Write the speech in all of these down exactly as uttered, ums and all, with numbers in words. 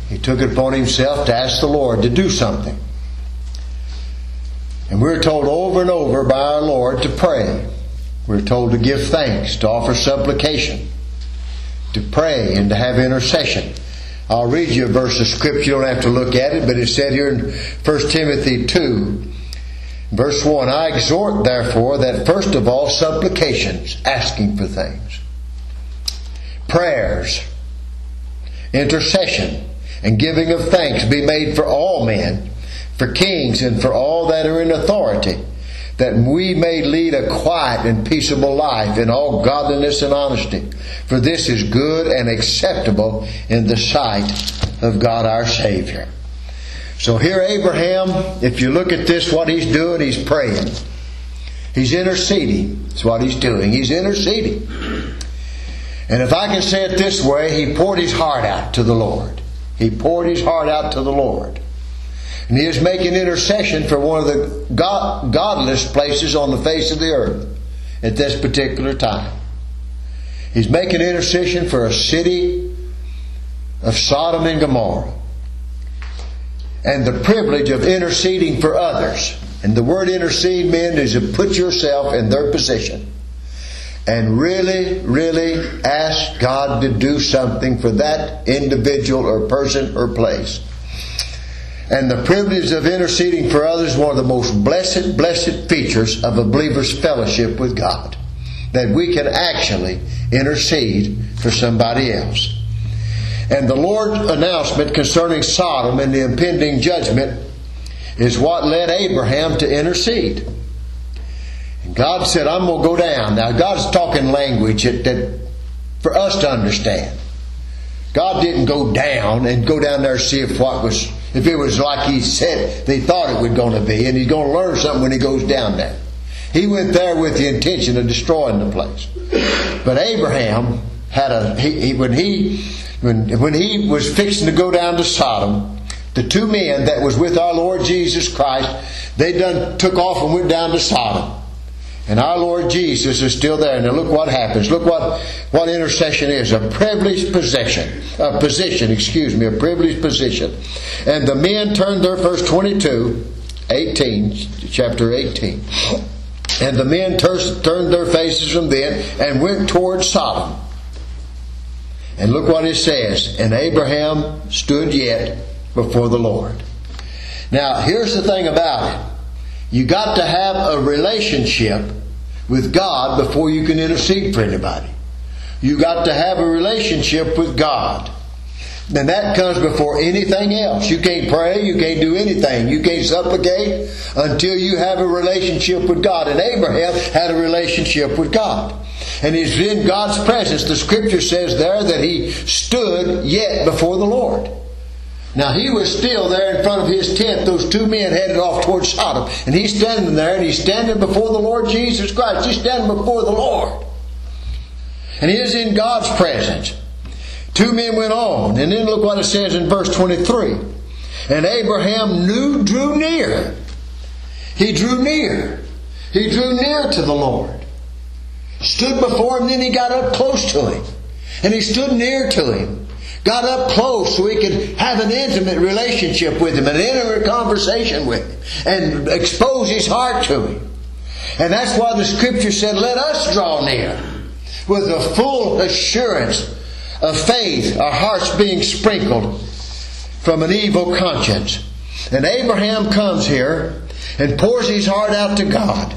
He took it upon himself to ask the Lord to do something. And we're told over and over by our Lord to pray. We're told to give thanks, to offer supplication, to pray, and to have intercession. I'll read you a verse of Scripture. You don't have to look at it, but it's said here in First Timothy two, verse one, I exhort therefore that first of all supplications, asking for things, prayers, intercession, and giving of thanks be made for all men, for kings, and for all that are in authority, that we may lead a quiet and peaceable life in all godliness and honesty. For this is good and acceptable in the sight of God our Savior. So here Abraham, if you look at this, what he's doing, he's praying. He's interceding. That's what he's doing. He's interceding. And if I can say it this way, he poured his heart out to the Lord. He poured his heart out to the Lord. And he is making intercession for one of the god, godless places on the face of the earth at this particular time. He's making intercession for a city of Sodom and Gomorrah. And the privilege of interceding for others. And the word intercede means is to put yourself in their position. And really, really ask God to do something for that individual or person or place. And the privilege of interceding for others is one of the most blessed, blessed features of a believer's fellowship with God. That we can actually intercede for somebody else. And the Lord's announcement concerning Sodom and the impending judgment is what led Abraham to intercede. And God said, I'm going to go down. Now God's talking language that, that for us to understand. God didn't go down and go down there and see if what was, if it was like He said they thought it was going to be, and He's going to learn something when He goes down there. He went there with the intention of destroying the place. But Abraham had a he, he, when he when when he was fixing to go down to Sodom, the two men that was with our Lord Jesus Christ, they done took off and went down to Sodom. And our Lord Jesus is still there. Now look what happens. Look what, what intercession is. A privileged possession. A position, excuse me. A privileged position. And the men turned their, verse twenty-two, eighteen, chapter eighteen. And the men tur- turned their faces from them and went toward Sodom. And look what it says. And Abraham stood yet before the Lord. Now here's the thing about it. You got to have a relationship with God before you can intercede for anybody. You got to have a relationship with God. And that comes before anything else. You can't pray, you can't do anything. You can't supplicate until you have a relationship with God. And Abraham had a relationship with God. And he's in God's presence. The Scripture says there that he stood yet before the Lord. Now he was still there in front of his tent. Those two men headed off towards Sodom. And he's standing there and he's standing before the Lord Jesus Christ. He's standing before the Lord. And he is in God's presence. Two men went on. And then look what it says in verse twenty-three. And Abraham knew, drew near. He drew near. He drew near to the Lord. Stood before him, then he got up close to him. And he stood near to him. Got up close so he could have an intimate relationship with him, an intimate conversation with him, and expose his heart to him. And that's why the Scripture said, let us draw near with a full assurance of faith, our hearts being sprinkled from an evil conscience. And Abraham comes here and pours his heart out to God.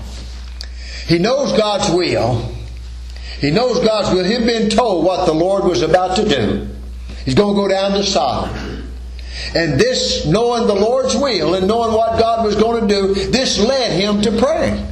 He knows God's will. He knows God's will. He'd been told what the Lord was about to do. He's going to go down to Sodom. And this, knowing the Lord's will and knowing what God was going to do, this led him to pray.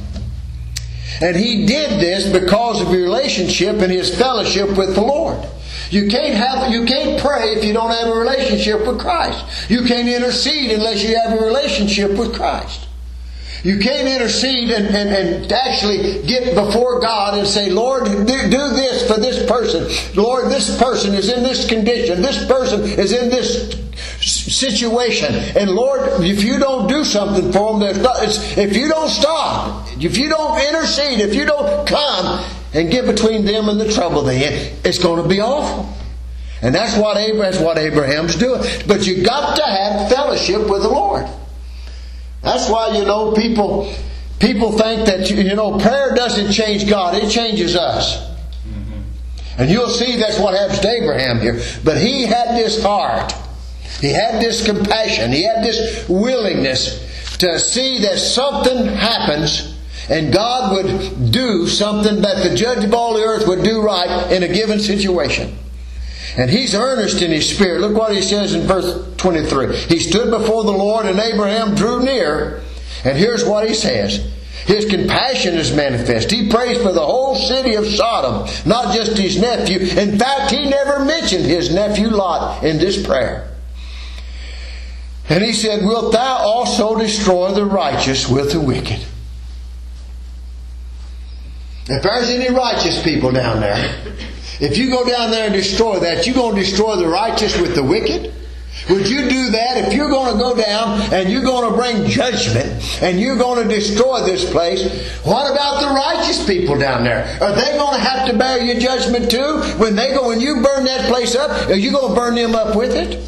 And he did this because of your relationship and his fellowship with the Lord. You can't have, you can't pray if you don't have a relationship with Christ. You can't intercede unless you have a relationship with Christ. You can't intercede and, and, and actually get before God and say, Lord, do, do this for this person. Lord, this person is in this condition. This person is in this situation. And Lord, if you don't do something for them, if you don't stop, if you don't intercede, if you don't come and get between them and the trouble, then it's going to be awful. And that's what Abraham, that's what Abraham's doing. But you got to have fellowship with the Lord. That's why, you know, people people think that, you know, prayer doesn't change God. It changes us. Mm-hmm. And you'll see that's what happens to Abraham here. But he had this heart. He had this compassion. He had this willingness to see that something happens and God would do something that the judge of all the earth would do right in a given situation. And he's earnest in his spirit. Look what he says in verse twenty-three. He stood before the Lord and Abraham drew near. And here's what he says. His compassion is manifest. He prays for the whole city of Sodom, not just his nephew. In fact, he never mentioned his nephew Lot in this prayer. And he said, wilt thou also destroy the righteous with the wicked? If there's any righteous people down there, if you go down there and destroy that, you're going to destroy the righteous with the wicked? Would you do that if you're going to go down and you're going to bring judgment and you're going to destroy this place? What about the righteous people down there? Are they going to have to bear your judgment too? When they go and you burn that place up, are you going to burn them up with it?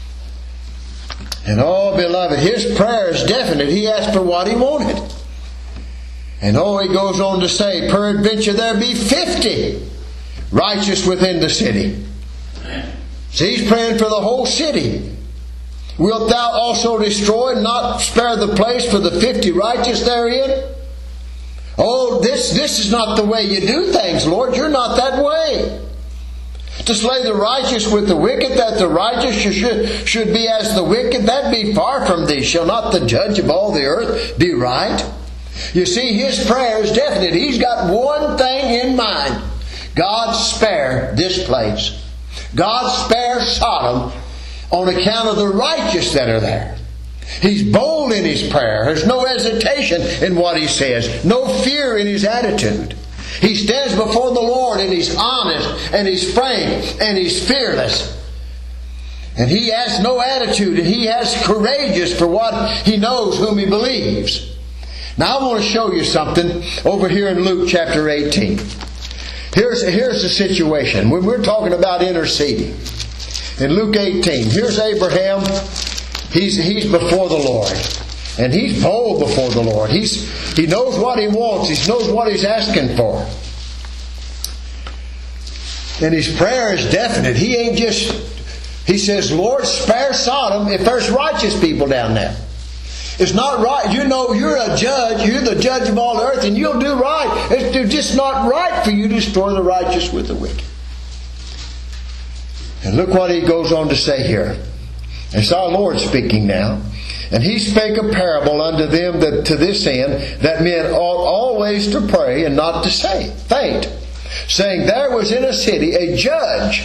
And oh, beloved, his prayer is definite. He asked for what he wanted. And oh, he goes on to say, peradventure there be fifty righteous within the city. So he's praying for the whole city. Wilt thou also destroy and not spare the place for the fifty righteous therein? Oh, this, this is not the way you do things, Lord. You're not that way. To slay the righteous with the wicked, that the righteous should, should be as the wicked, that be far from thee. Shall not the judge of all the earth be right? You see, his prayer is definite. He's got one thing in mind. God spare this place. God spare Sodom on account of the righteous that are there. He's bold in his prayer. There's no hesitation in what he says. No fear in his attitude. He stands before the Lord and he's honest and he's frank and he's fearless. And he has no attitude and he has courageous for what he knows whom he believes. Now I want to show you something over here in Luke chapter eighteen. Here's, here's the situation. When we're talking about interceding. In Luke eighteen, here's Abraham. He's, he's before the Lord. And he's bold before the Lord. He's, he knows what he wants. He knows what he's asking for. And his prayer is definite. He ain't just... He says, Lord, spare Sodom if there's righteous people down there. It's not right. You know, you're a judge. You're the judge of all the earth, and you'll do right. It's just not right for you to destroy the righteous with the wicked. And look what he goes on to say here. It's our Lord speaking now. And he spake a parable unto them that to this end, that men ought always to pray and not to say, faint, saying, there was in a city a judge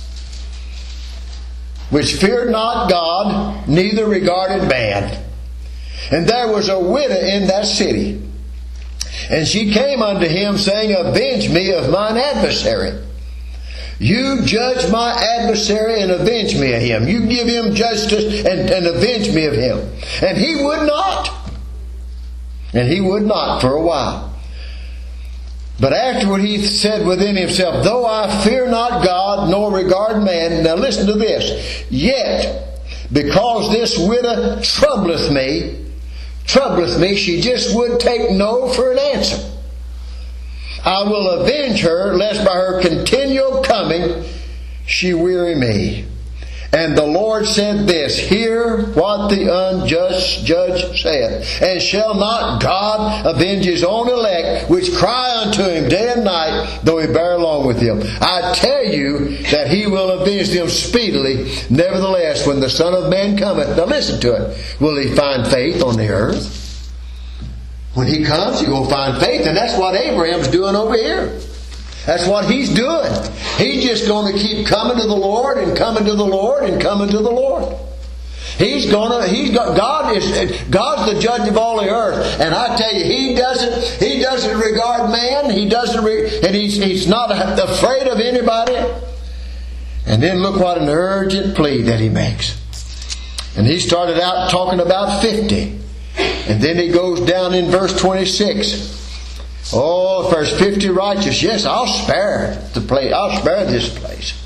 which feared not God, neither regarded man. And there was a widow in that city. And she came unto him, saying, avenge me of mine adversary. You judge my adversary and avenge me of him. You give him justice and, and avenge me of him. And he would not. And he would not for a while. But afterward he said within himself, though I fear not God, nor regard man. Now listen to this. Yet, because this widow troubleth me, troubleth me, she just would take no for an answer. I will avenge her, lest by her continual coming she weary me. And the Lord said this, hear what the unjust judge saith. And shall not God avenge his own elect, which cry unto him day and night, though he bear along with them? I tell you that he will avenge them speedily. Nevertheless, when the Son of Man cometh, now listen to it, will he find faith on the earth? When he comes, he's going to find faith. And that's what Abraham's doing over here. That's what he's doing. He's just going to keep coming to the Lord and coming to the Lord and coming to the Lord. He's gonna. He's got. God is. God's the judge of all the earth, and I tell you, He doesn't. He doesn't regard man. He doesn't. Re, and he's. He's not afraid of anybody. And then look what an urgent plea that he makes. And he started out talking about fifty, and then he goes down in verse twenty-six. Oh, if there's fifty righteous, yes, I'll spare the place. I'll spare this place.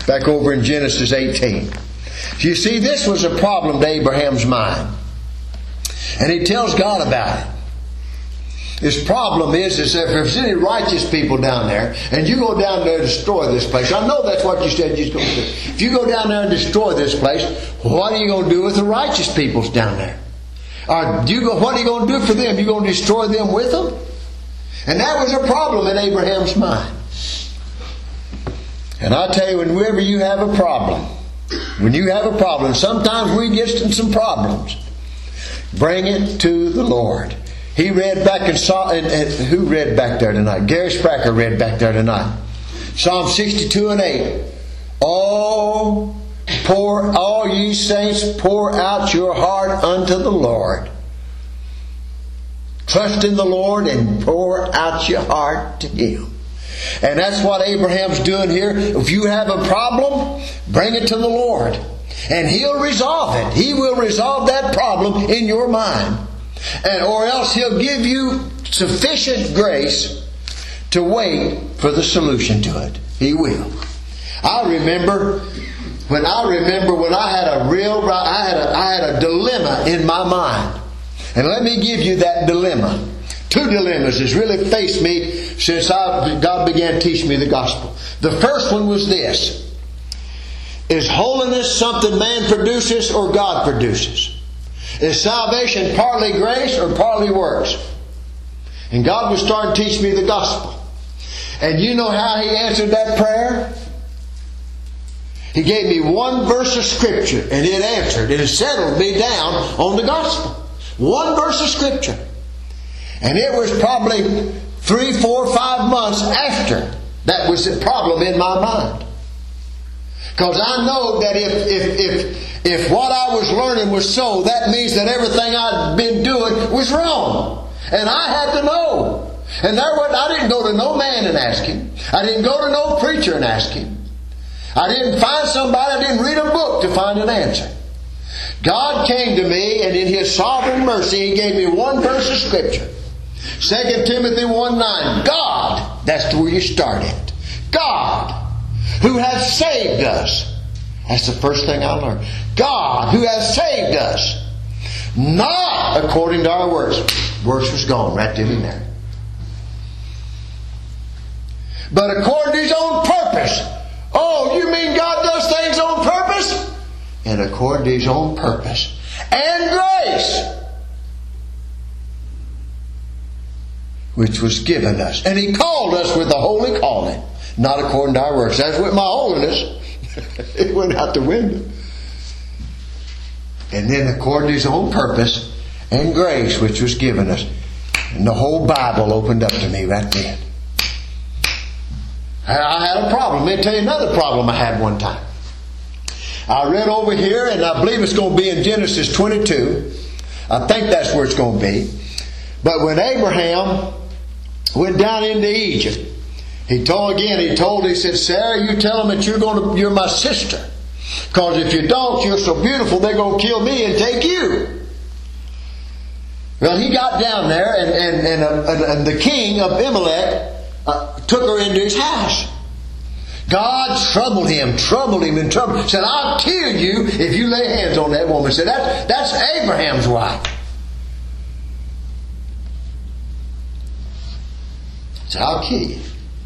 Back over in Genesis eighteen. You see, this was a problem to Abraham's mind. And he tells God about it. His problem is, is that if there's any righteous people down there, and you go down there to destroy this place, I know that's what you said you're going to do. If you go down there and destroy this place, what are you going to do with the righteous peoples down there? Or do you go, what are you going to do for them? You're going to destroy them with them? And that was a problem in Abraham's mind. And I tell you, whenever you have a problem, when you have a problem, sometimes we get in some problems, bring it to the Lord. He read back and saw, and, and who read back there tonight? Gary Spracker read back there tonight. Psalm sixty-two and eight. Oh, pour, all ye saints, pour out your heart unto the Lord. Trust in the Lord and pour out your heart to Him. And that's what Abraham's doing here. If you have a problem, bring it to the Lord. And He'll resolve it. He will resolve that problem in your mind. And or else He'll give you sufficient grace to wait for the solution to it. He will. I remember when I remember when I had a real I had a, I had a dilemma in my mind. And let me give you that dilemma. Two dilemmas has really faced me since I, God began teaching me the gospel. The first one was this. Is holiness something man produces or God produces? Is salvation partly grace or partly works? And God was starting to teach me the gospel. And you know how He answered that prayer? He gave me one verse of Scripture, and it answered. It settled me down on the gospel. One verse of Scripture. And it was probably three, four, five months after that was the problem in my mind. Because I know that if, if, if, if what I was learning was so, that means that everything I'd been doing was wrong. And I had to know. And there was, I didn't go to no man and ask him. I didn't go to no preacher and ask him. I didn't find somebody, I didn't read a book to find an answer. God came to me, and in His sovereign mercy He gave me one verse of Scripture. Second Timothy one nine. God, that's where you start at. God, who has saved us. That's the first thing I learned. God, who has saved us. Not according to our works. Works was gone right then and there. But according to His own purpose. Oh, you mean God does things on purpose? And according to His own purpose. And grace. Which was given us. And He called us with a holy calling. Not according to our works. That's with my holiness. It went out the window. And then according to His own purpose and grace which was given us. And the whole Bible opened up to me right then. I had a problem. Let me tell you another problem I had one time. I read over here, and I believe it's going to be in Genesis twenty-two. I think that's where it's going to be. But when Abraham went down into Egypt, he told again, he told, he said, Sarah, you tell them that you're going to, you're my sister. Because if you don't, you're so beautiful, they're going to kill me and take you. Well, he got down there, and, and, and, uh, and the king of Amalek uh, took her into his house. God troubled him, troubled him, and troubled him. Said, I'll kill you if you lay hands on that woman. Said, that, that's Abraham's wife. Said, I'll kill you.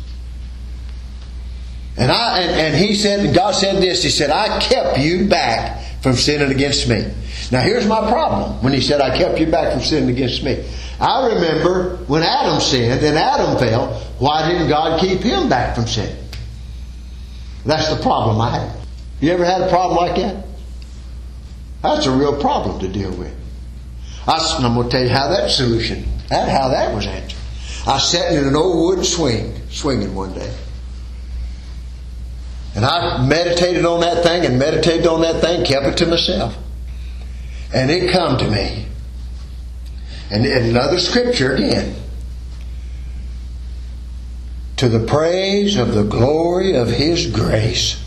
And I and, and he said, God said this, He said, I kept you back from sinning against me. Now here's my problem when He said, I kept you back from sinning against me. I remember when Adam sinned and Adam fell, why didn't God keep him back from sinning? That's the problem I had. You ever had a problem like that? That's a real problem to deal with. I, I'm going to tell you how that solution, that, how that was answered. I sat in an old wooden swing, swinging one day. And I meditated on that thing and meditated on that thing, kept it to myself. And it come to me. And another scripture again. To the praise of the glory of His grace.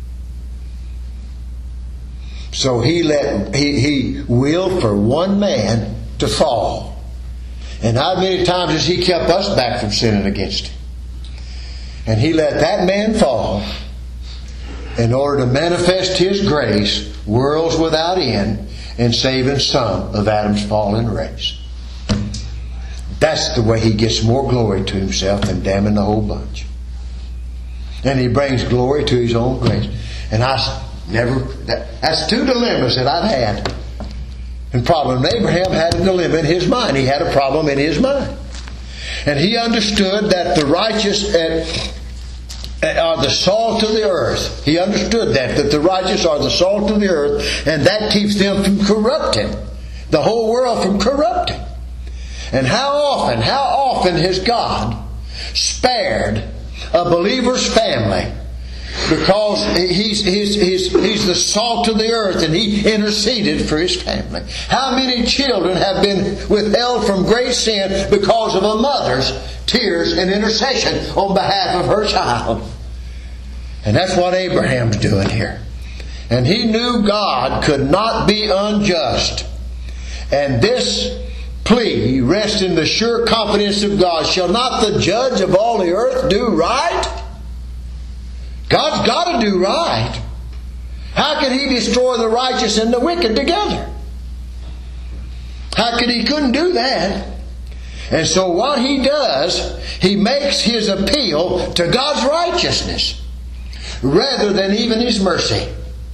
So He let He, he willed for one man to fall. And how many times has He kept us back from sinning against Him? And He let that man fall. in order to manifest His grace, worlds without end, and saving some of Adam's fallen race. That's the way He gets more glory to Himself than damning the whole bunch. And He brings glory to His own grace. And I never, that, that's two dilemmas that I've had. And problem, Abraham had a dilemma in his mind. He had a problem in his mind. And he understood that the righteous are the salt of the earth. He understood that, that the righteous are the salt of the earth, and that keeps them from corrupting. The whole world from corrupting. And how often, how often has God spared a believer's family because he's, he's, he's, he's the salt of the earth and He interceded for his family? How many children have been withheld from great sin because of a mother's tears and intercession on behalf of her child? And that's what Abraham's doing here. And he knew God could not be unjust. And this plea rests in the sure confidence of God. Shall not the judge of all the earth do right? God's got to do right. How can He destroy the righteous and the wicked together? How could He couldn't do that? And so what He does, He makes His appeal to God's righteousness rather than even His mercy.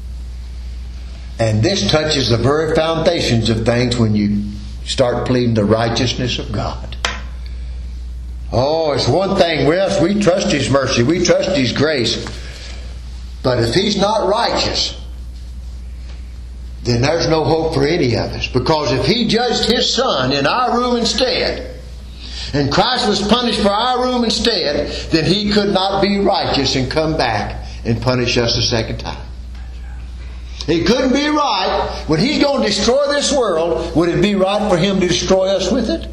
And this touches the very foundations of things when you start pleading the righteousness of God. Oh, it's one thing with us. We trust His mercy. We trust His grace. But if He's not righteous, then there's no hope for any of us. Because if He judged His Son in our room instead, and Christ was punished for our room instead, then He could not be righteous and come back and punish us a second time. He couldn't be right. When He's going to destroy this world, would it be right for Him to destroy us with it?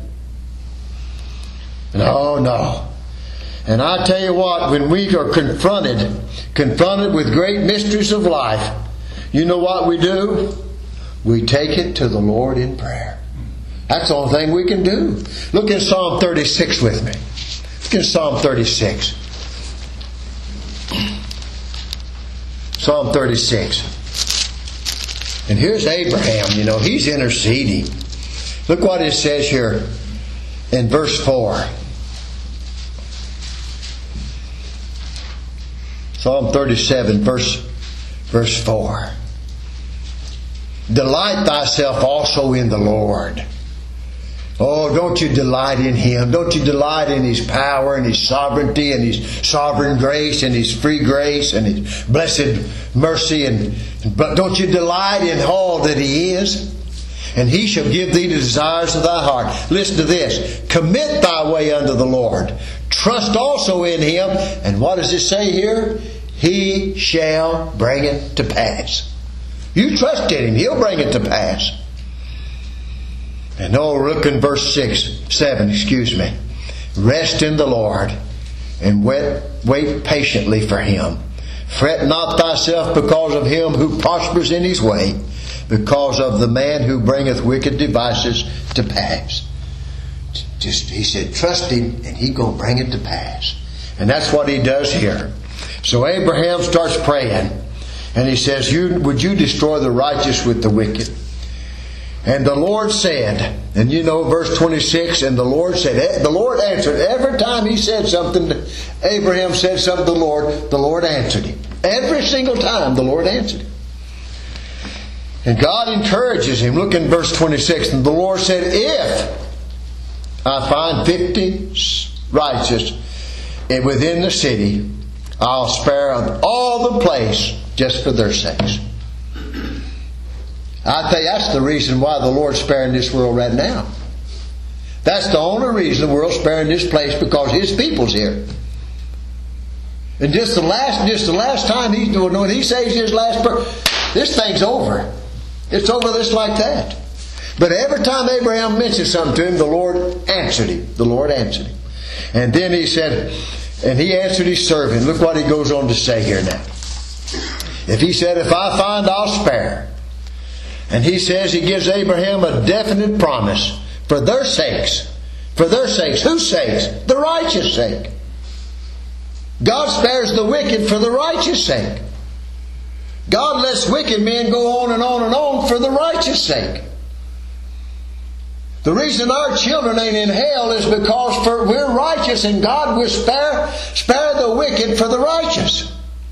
No, no. And I tell you what, when we are confronted, confronted with great mysteries of life, you know what we do? We take it to the Lord in prayer. That's the only thing we can do. Look at Psalm thirty-six with me. Look at Psalm thirty-six. Psalm thirty-six. And here's Abraham, you know, he's interceding. Look what it says here in verse four. Psalm thirty-seven, verse, verse four. Delight thyself also in the Lord. Oh, don't you delight in Him? Don't you delight in His power and His sovereignty and His sovereign grace and His free grace and His blessed mercy? And but don't you delight in all that He is? And He shall give thee the desires of thy heart. Listen to this. Commit thy way unto the Lord. Trust also in Him. And what does it say here? He shall bring it to pass. You trust in Him, He'll bring it to pass. And oh, look in verse six, seven, excuse me. Rest in the Lord and wait, wait patiently for Him. Fret not thyself because of him who prospers in his way, because of the man who bringeth wicked devices to pass. Just, he said, trust Him and He's going to bring it to pass. And that's what He does here. So Abraham starts praying. And he says, you, would you destroy the righteous with the wicked? And the Lord said, and you know verse twenty-six, and the Lord said, the Lord answered. Every time he said something, Abraham said something to the Lord, the Lord answered him. Every single time the Lord answered him. And God encourages him. Look in verse twenty-six. And the Lord said, if I find fifty righteous within the city, I'll spare all the place just for their sakes. I tell you, that's the reason why the Lord's sparing this world right now. That's the only reason the world's sparing this place, because His people's here. And just the last, just the last time He's doing, when He saves His last person, this thing's over. It's over just like that. But every time Abraham mentioned something to him, the Lord answered him. The Lord answered him. And then he said, and he answered his servant. Look what he goes on to say here now. If he said, if I find, I'll spare. And he says, he gives Abraham a definite promise for their sakes. For their sakes. Whose sakes? The righteous sake. God spares the wicked for the righteous sake. God lets wicked men go on and on and on for the righteous sake. The reason our children ain't in hell is because for we're righteous, and God will spare, spare the wicked for the righteous.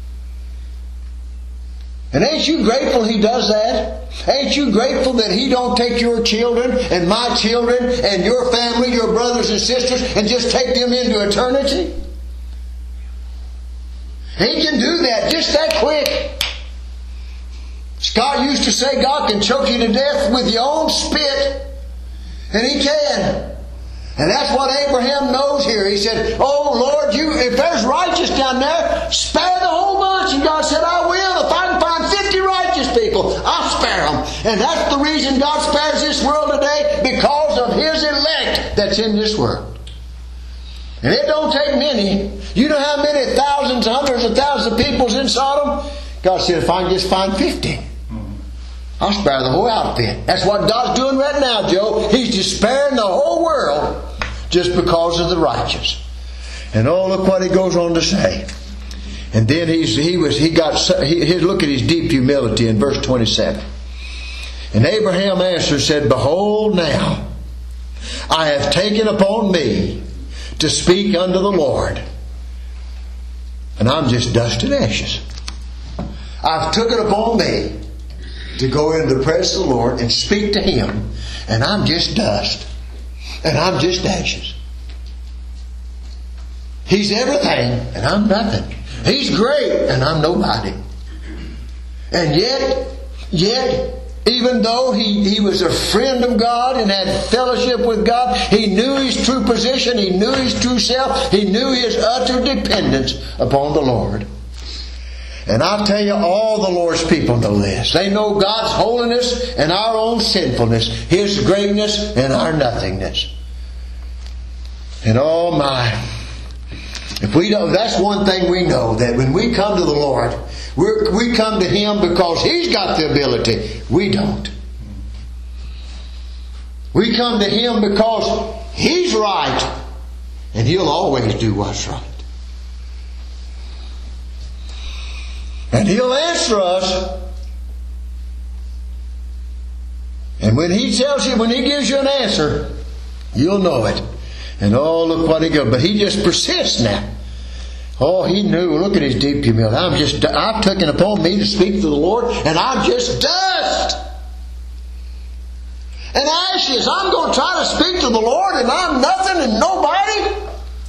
And ain't you grateful He does that? Ain't you grateful that He don't take your children and my children and your family, your brothers and sisters, and just take them into eternity? He can do that just that quick. Scott used to say God can choke you to death with your own spit. And He can. And that's what Abraham knows here. He said, oh Lord, you, if there's righteous down there, spare the whole bunch. And God said, I will. If I can find fifty righteous people, I'll spare them. And that's the reason God spares this world today, because of His elect that's in this world. And it don't take many. You know how many thousands, hundreds of thousands of people's in Sodom? God said, if I can just find fifty, I'll spare the whole outfit. That's what God's doing right now, Joe. He's just sparing the whole world just because of the righteous. And oh, look what He goes on to say. And then he's, he was he got he, he, look at his deep humility in verse twenty-seven. And Abraham answered, said, behold, now I have taken upon me to speak unto the Lord, and I'm just dust and ashes. I've took it upon me to go into the presence of the Lord and speak to Him, and I'm just dust, and I'm just ashes. He's everything, and I'm nothing. He's great, and I'm nobody. And yet, yet, even though he, he was a friend of God and had fellowship with God, he knew his true position, he knew his true self, he knew his utter dependence upon the Lord. And I'll tell you, all the Lord's people know this. They know God's holiness and our own sinfulness, His greatness and our nothingness. And oh my, if we don't, that's one thing we know, that when we come to the Lord, we're, we come to Him because He's got the ability. We don't. We come to Him because He's right, and He'll always do what's right. And He'll answer us. And when He tells you, when He gives you an answer, you'll know it. And oh, look what He goes. But He just persists now. Oh, He knew. Look at His deep humility. I'm just, I've taken upon me to speak to the Lord, and I'm just dust and ashes. I'm going to try to speak to the Lord, and I'm nothing and nobody.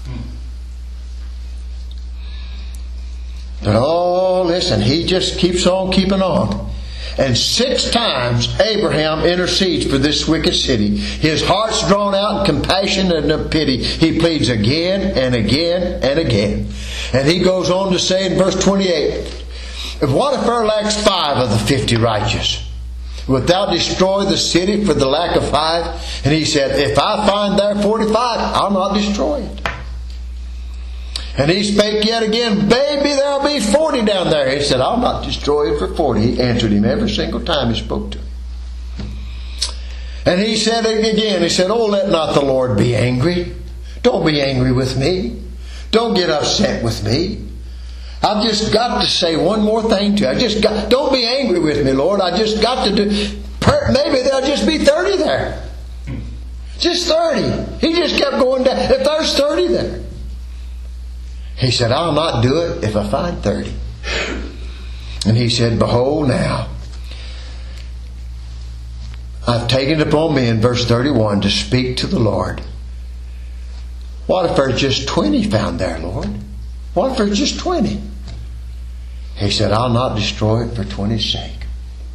But oh, listen, He just keeps on keeping on. And six times Abraham intercedes for this wicked city. His heart's drawn out in compassion and pity. He pleads again and again and again. And he goes on to say in verse twenty-eight, what if there lacks five of the fifty righteous? Wilt thou destroy the city for the lack of five? And he said, if I find there forty-five, I'll not destroy it. And he spake yet again, baby, there'll be forty down there. He said, I'll not destroy it for forty. He answered him every single time he spoke to him. And he said again, he said, oh, let not the Lord be angry. Don't be angry with me. Don't get upset with me. I've just got to say one more thing to you. I just got, don't be angry with me, Lord. I just got to do, maybe there'll just be thirty there. Just thirty. He just kept going down. If there's thirty there. He said, I'll not do it if I find thirty. And he said, behold now, I've taken it upon me in verse thirty-one to speak to the Lord. What if there's just twenty found there, Lord? What if there's just twenty? He said, I'll not destroy it for twenty's sake.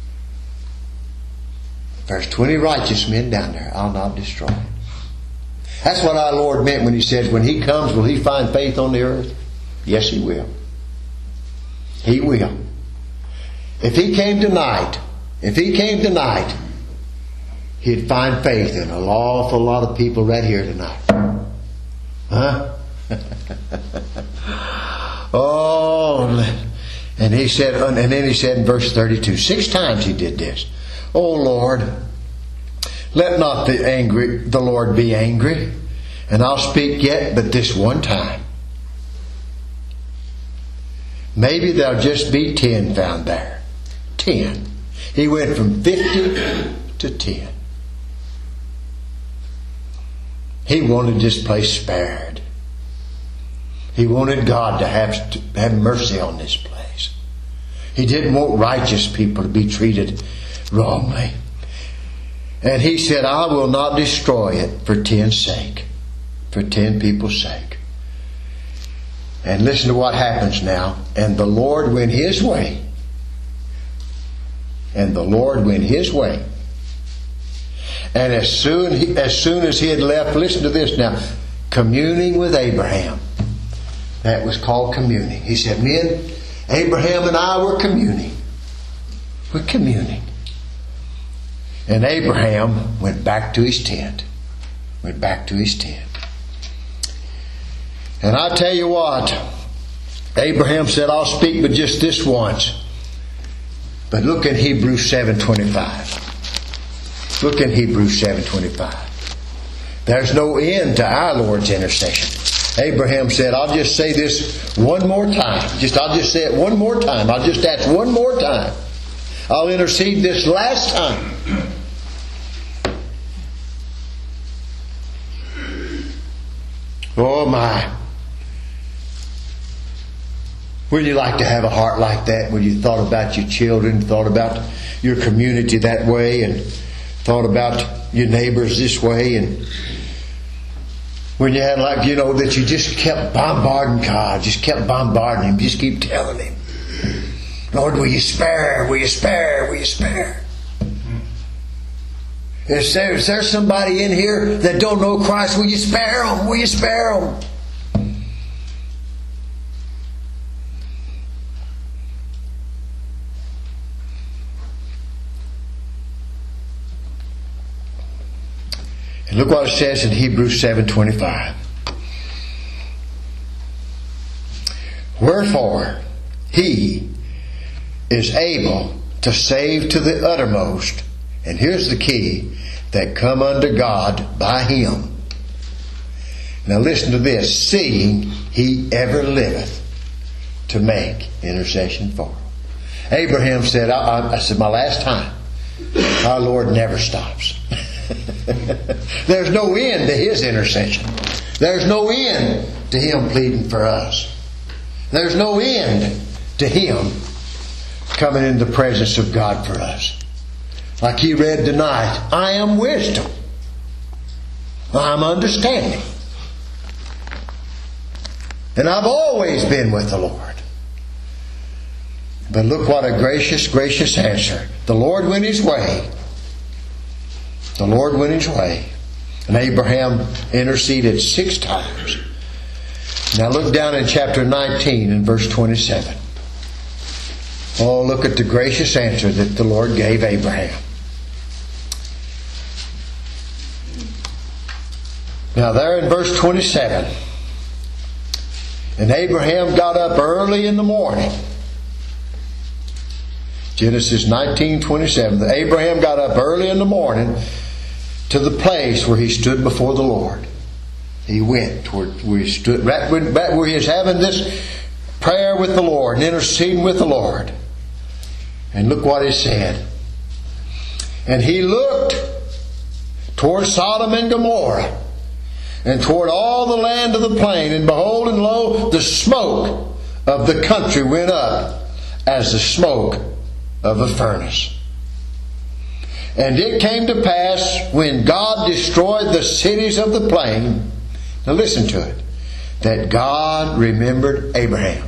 If there's twenty righteous men down there, I'll not destroy it. That's what our Lord meant when He said, when He comes, will He find faith on the earth? Yes, He will. He will. If He came tonight, if He came tonight, He'd find faith in an awful lot of people right here tonight. Huh? Oh, and He said, and then He said in verse thirty-two, six times He did this. Oh Lord, let not the angry, the Lord be angry, and I'll speak yet but this one time. Maybe there'll just be ten found there. ten. He went from fifty to ten. He wanted this place spared. He wanted God to have, to have mercy on this place. He didn't want righteous people to be treated wrongly. And he said, I will not destroy it for ten's sake. For ten people's sake. And listen to what happens now. And the Lord went His way. And the Lord went His way. And as soon, as soon as he had left, listen to this now, communing with Abraham. That was called communing. He said, men, Abraham and I were communing. We're communing. And Abraham went back to his tent. Went back to his tent. And I tell you what, Abraham said, I'll speak but just this once. But look in Hebrews seven twenty-five. Look in Hebrews seven twenty-five. There's no end to our Lord's intercession. Abraham said, I'll just say this one more time. Just I'll just say it one more time. I'll just ask one more time. I'll intercede this last time. Oh my. Would you like to have a heart like that? Would you thought about your children, thought about your community that way, and thought about your neighbors this way, and when you had like, you know, that you just kept bombarding God, just kept bombarding Him, just keep telling Him, Lord, will you spare, will you spare, will you spare? Is there, is there somebody in here that don't know Christ? Will you spare them? Will you spare them? And look what it says in Hebrews seven twenty-five. Wherefore, He is able to save to the uttermost, and here's the key, that come unto God by Him. Now listen to this, seeing He ever liveth to make intercession for them. Abraham said, I, I, I said, my last time, our Lord never stops. There's no end to His intercession. There's no end to Him pleading for us. There's no end to Him coming into the presence of God for us. Like he read tonight, I am wisdom. I'm understanding. And I've always been with the Lord. But look what a gracious, gracious answer. The Lord went His way. The Lord went His way. And Abraham interceded six times. Now look down in chapter nineteen and verse twenty-seven. Oh, look at the gracious answer that the Lord gave Abraham. Now there in verse twenty-seven. And Abraham got up early in the morning. Genesis nineteen twenty-seven. Abraham got up early in the morning to the place where he stood before the Lord. He went toward where he stood, right where he was having this prayer with the Lord and interceding with the Lord. And look what he said. And he looked toward Sodom and Gomorrah, and toward all the land of the plain, and behold, and lo, the smoke of the country went up as the smoke of a furnace. And it came to pass, when God destroyed the cities of the plain, now listen to it, that God remembered Abraham.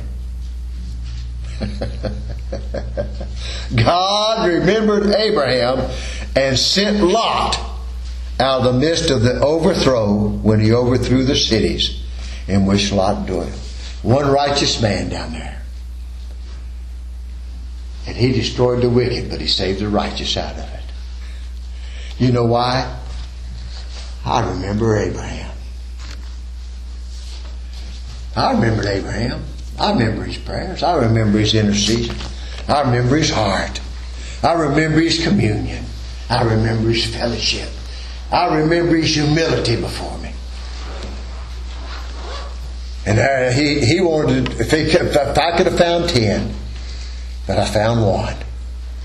God remembered Abraham and sent Lot out of the midst of the overthrow, when He overthrew the cities in which Lot dwelt. One righteous man down there. And he destroyed the wicked, but He saved the righteous out of it. You know why? I remember Abraham. I remember Abraham. I remember his prayers. I remember his intercession. I remember his heart. I remember his communion. I remember his fellowship. I remember his humility before me. And uh, he, he wanted, if, he, if I could have found ten, but I found one.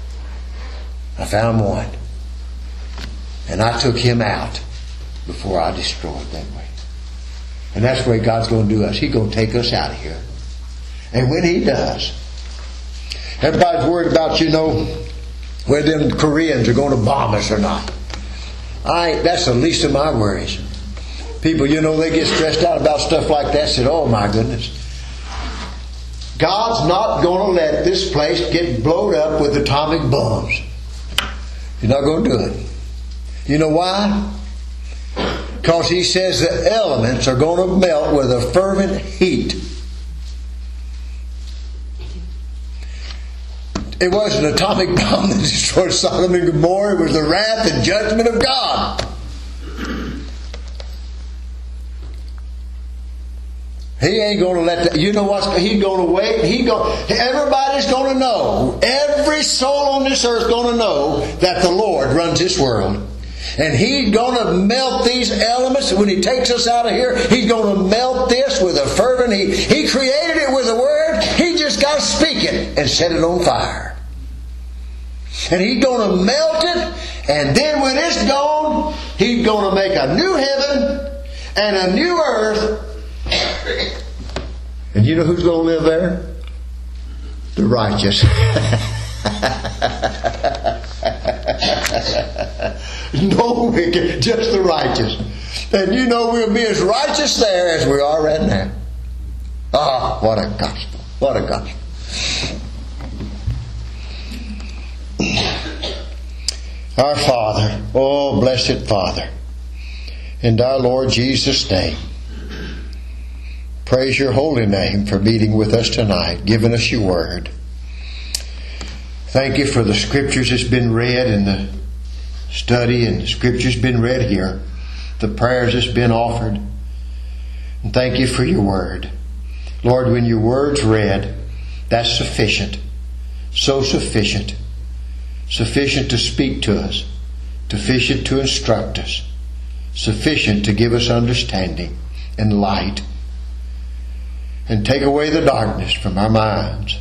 I found one. And I took him out before I destroyed that way. And that's the way God's going to do us. He's going to take us out of here. And when He does, everybody's worried about, you know, whether them Koreans are going to bomb us or not. I that's the least of my worries. People, you know, they get stressed out about stuff like that. Said, oh my goodness. God's not going to let this place get blown up with atomic bombs. He's not going to do it. You know why? Because He says the elements are going to melt with a fervent heat. It wasn't an atomic bomb that destroyed Sodom and Gomorrah. It was the wrath and judgment of God. He ain't going to let that. You know what? He's going to wait. He go. Everybody's going to know. Every soul on this earth is going to know that the Lord runs this world. And He's going to melt these elements. When He takes us out of here, He's going to melt this with a fervent heat. He created it with a word. He just got to speak it and set it on fire. And He's going to melt it. And then when it's gone, He's going to make a new heaven and a new earth. And you know who's going to live there? The righteous. No wicked, just the righteous. And you know we'll be as righteous there as we are right now. Ah, what a gospel. What a gospel. Our Father, oh blessed Father, in our Lord Jesus' name, praise Your holy name for meeting with us tonight, giving us Your word. Thank You for the scriptures that's been read in the study, and the scriptures been read here, the prayers that's been offered. And thank You for Your word. Lord, when Your word's read, that's sufficient. So sufficient. Sufficient to speak to us. Sufficient to instruct us. Sufficient to give us understanding and light. And take away the darkness from our minds.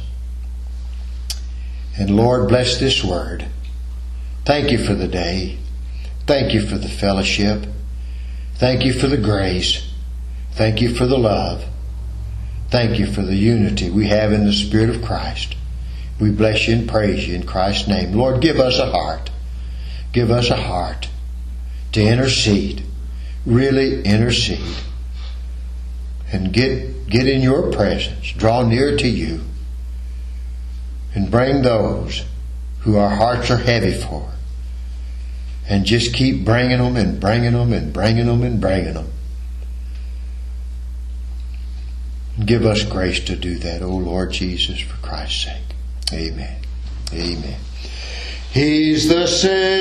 And Lord, bless this word. Thank You for the day. Thank You for the fellowship. Thank You for the grace. Thank You for the love. Thank You for the unity we have in the Spirit of Christ. We bless You and praise You in Christ's name. Lord, give us a heart. Give us a heart to intercede. Really intercede. And get, get in Your presence. Draw near to You. And bring those who our hearts are heavy for. And just keep bringing them and bringing them and bringing them and bringing them. Give us grace to do that, O Lord Jesus, for Christ's sake. Amen. Amen. He's the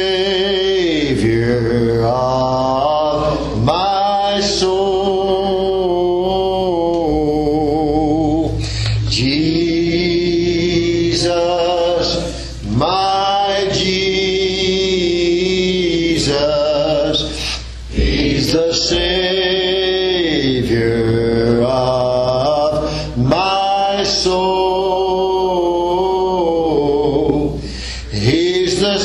Savior of my soul. Jesus, my Jesus. He's the Savior of my soul. He's the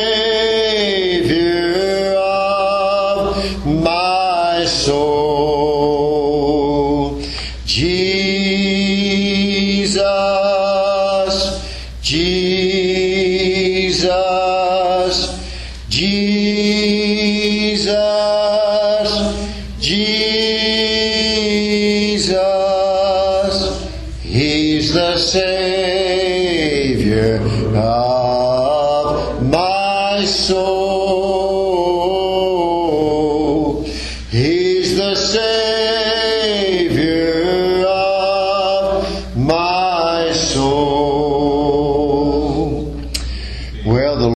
Savior of my soul. Jesus, Jesus, Jesus, Jesus. He's the Savior of my soul.